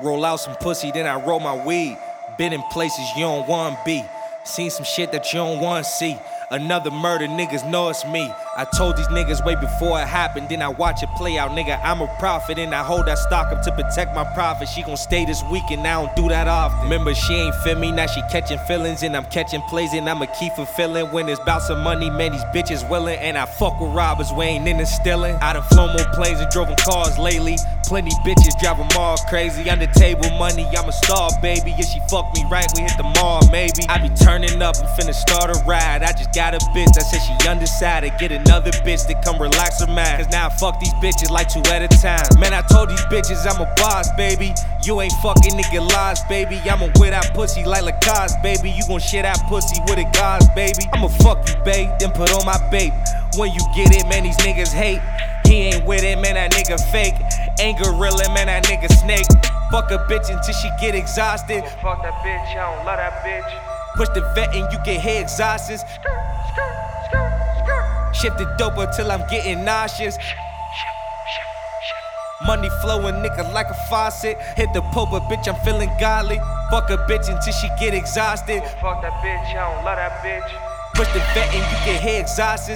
Roll out some pussy, then I roll my weed. Been in places you don't wanna be. Seen some shit that you don't wanna see. Another murder, niggas know it's me. I told these niggas way before it happened, then I watch it play out, nigga. I'm a prophet, and I hold that stock up to protect my profit. She gon' stay this weekend, I don't do that often. Remember, she ain't feel me, now she catching feelings, and I'm catching plays, and I'ma keep fulfilling. When it's bout some money, man, these bitches willing, and I fuck with robbers, we ain't in the stealing. I done flown more planes and drove in cars lately. Plenty bitches drive them all crazy. Under table money, I'm a star, baby. If she fuck me right, we hit the mall, maybe. I be turning up and finna start a ride. I just got a bitch that said she undecided. Get another bitch to come relax her mind. Cause now I fuck these bitches like 2 at a time. Man, I told these bitches I'm a boss, baby. You ain't fucking nigga lies, baby. I'ma wear that pussy like Lacoste, baby. You gon' share that pussy with a gauze, baby. I'ma fuck you, babe, then put on my babe. When you get it, man, these niggas hate. He ain't with it, man, that nigga fake. Ain't gorilla, man, that nigga snake. Fuck a bitch until she get exhausted. Fuck that bitch, I don't love that bitch. Push the vet and you get head exhausted. Shift the dope until I'm getting nauseous. Money flowing, nigga, like a faucet. Hit the popa, bitch, I'm feeling godly. Fuck a bitch until she get exhausted. Fuck that bitch, I don't love that bitch. Push the vet and you get head exhausted.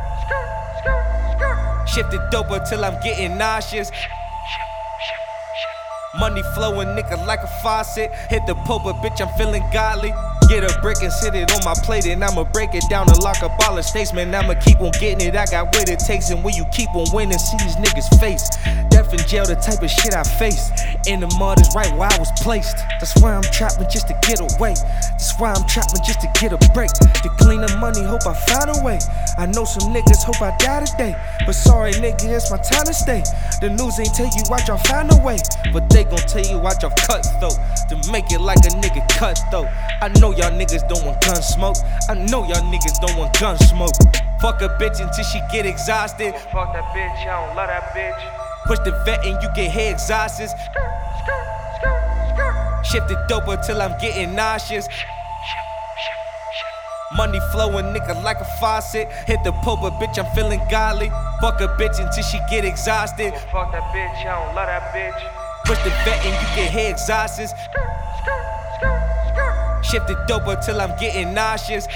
Shift the dope until I'm getting nauseous. Money flowing, nigga, like a faucet. Hit the popa, bitch, I'm feeling godly. Get a brick and sit it on my plate, and I'ma break it down and lock up all the states, man. I'ma keep on getting it, I got what it takes. And when you keep on winning, see these niggas face. Death in jail, the type of shit I face. In the mud is right where I was placed. That's why I'm trapping just to get away. That's why I'm trapping just to get a break. To clean the money, hope I find a way. I know some niggas hope I die today, but sorry nigga, it's my time to stay. The news ain't tell you watch y'all find a way, but they gon' tell you watch y'all cut though. To make it like a nigga cut though. I know y'all niggas don't want gun smoke. I know y'all niggas don't want gun smoke. Fuck a bitch until she get exhausted. Fuck that bitch, I don't love that bitch. Push the vet and you get head exhausted. Shift the dope until I'm getting nauseous. Money flowing, nigga, like a faucet. Hit the popa, bitch, I'm feeling godly. Fuck a bitch until she get exhausted. Fuck that bitch, I don't love that bitch. Push the vet and you get head exhausted. Shift the dope until I'm getting nauseous.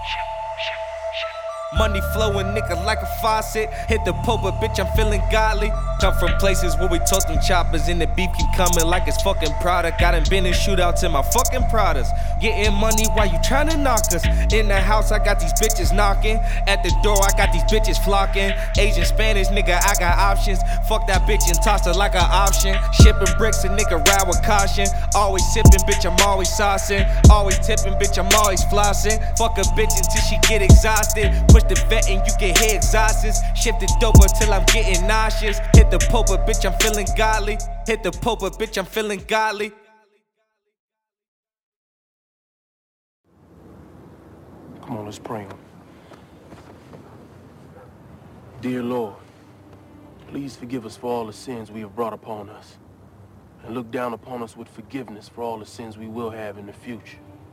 Money flowing, nigga, like a faucet. Hit the popa, bitch, I'm feeling godly. Come from places where we toast them choppers, and the beef keep coming like it's fucking product. I done been in shootouts in my fucking Pradas. Getting money while you tryna knock us. In the house, I got these bitches knocking. At the door, I got these bitches flocking. Asian, Spanish, nigga, I got options. Fuck that bitch and toss her like an option. Shipping bricks, a nigga ride with caution. Always sipping, bitch, I'm always saucing. Always tipping, bitch, I'm always flossing. Fuck a bitch until she get exhausted. Push the vet and you get head exhausted. Shift the dope until I'm getting nauseous. Hit the popa, bitch, I'm feeling godly. Hit the popa, bitch, I'm feeling godly. Come on, let's pray. Dear Lord, please forgive us for all the sins we have brought upon us, and look down upon us with forgiveness for all the sins we will have in the future.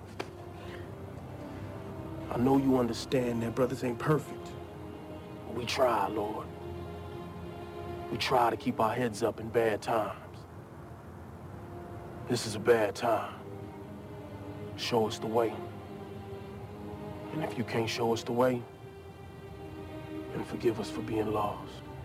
I know you understand that brothers ain't perfect, but we try, Lord. We try to keep our heads up in bad times. This is a bad time. Show us the way. And if you can't show us the way, then forgive us for being lost.